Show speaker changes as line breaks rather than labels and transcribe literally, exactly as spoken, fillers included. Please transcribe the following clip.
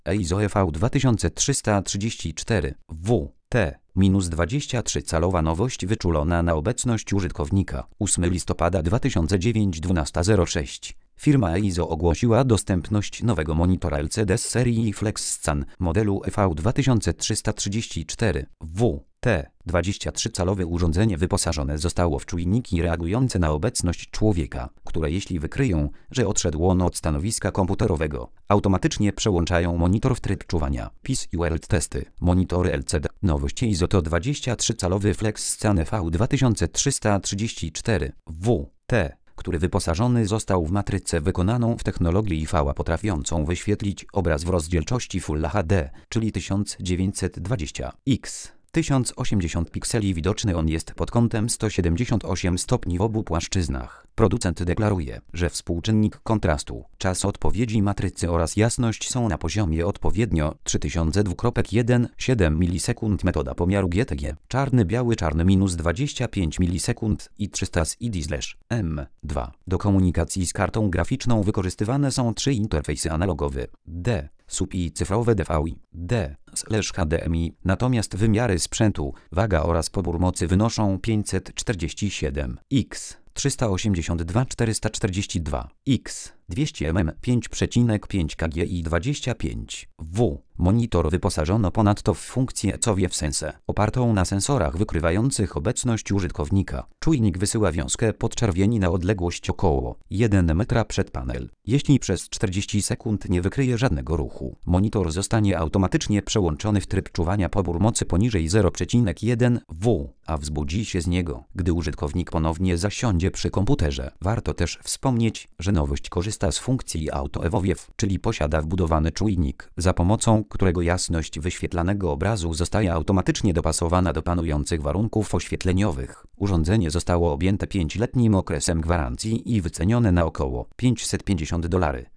E I S O E V dwa tysiące trzysta trzydzieści cztery W T dwadzieścia trzy calowa nowość wyczulona na obecność użytkownika. ósmego listopada dwa tysiące dziewiątego dwunasta zero sześć. Firma E I S O ogłosiła dostępność nowego monitora L C D z serii FlexScan modelu E V dwa tysiące trzysta trzydzieści cztery W T dwadzieścia trzy calowe urządzenie wyposażone zostało w czujniki reagujące na obecność człowieka, które jeśli wykryją, że odszedł on od stanowiska komputerowego, automatycznie przełączają monitor w tryb czuwania. P I S i World Testy. Monitory L C D. Nowość E I S O to dwadzieścia trzy calowy FlexScan E V dwa tysiące trzysta trzydzieści cztery W T, który wyposażony został w matrycę wykonaną w technologii I V A potrafiącą wyświetlić obraz w rozdzielczości Full H D, czyli tysiąc dziewięćset dwadzieścia pikseli. tysiąc osiemdziesiąt pikseli. Widoczny on jest pod kątem sto siedemdziesiąt osiem stopni w obu płaszczyznach. Producent deklaruje, że współczynnik kontrastu, czas odpowiedzi matrycy oraz jasność są na poziomie odpowiednio trzy tysiące dwa przecinek jeden siedem milisekund. Metoda pomiaru G T G czarny-biały czarny minus dwadzieścia pięć milisekund i trzysta S I D M dwa. Do komunikacji z kartą graficzną wykorzystywane są trzy interfejsy analogowy D, S U B i cyfrowe D V I, D, H D M I, natomiast wymiary sprzętu, waga oraz pobór mocy wynoszą pięćset czterdzieści siedem X, trzysta osiemdziesiąt dwa czterysta czterdzieści dwa X, dwieście milimetrów, pięć przecinek pięć kg i dwadzieścia pięć W. Monitor wyposażono ponadto w funkcję CoWiew Sense, opartą na sensorach wykrywających obecność użytkownika. Czujnik wysyła wiązkę podczerwieni na odległość około jeden metra przed panel. Jeśli przez czterdzieści sekund nie wykryje żadnego ruchu, monitor zostanie automatycznie przełączony w tryb czuwania. Pobór mocy poniżej zero przecinek jeden W, a wzbudzi się z niego, gdy użytkownik ponownie zasiądzie przy komputerze. Warto też wspomnieć, że nowość korzysta z funkcji AutoEvoWiew, czyli posiada wbudowany czujnik, za pomocą którego jasność wyświetlanego obrazu zostaje automatycznie dopasowana do panujących warunków oświetleniowych. Urządzenie zostało objęte pięcioletnim okresem gwarancji i wycenione na około pięćset pięćdziesiąt dolarów.